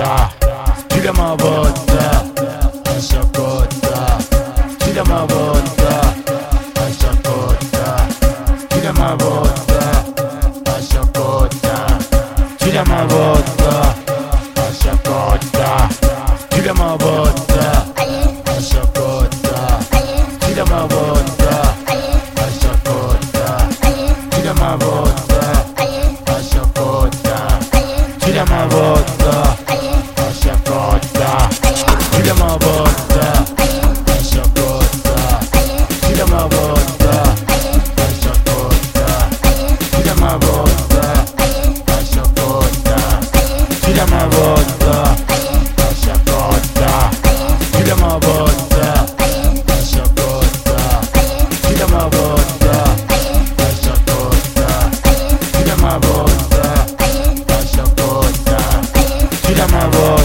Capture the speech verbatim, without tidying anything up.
volta, tira uma volta, a chacota, tira uma volta, a chacota, tira uma volta, a chacota, tira uma volta, a chacota, tira uma volta, a chacota, tira uma volta, a chacota, tira uma volta, a chacota, tira uma volta, a chacota, tira uma volta, a chacota, tira uma volta, a chacota, tira uma volta, a chacota, tira uma volta, a chacota, tira uma volta, a chacota, tira uma volta, a chacota, tira uma volta, a chacota, tira uma volta.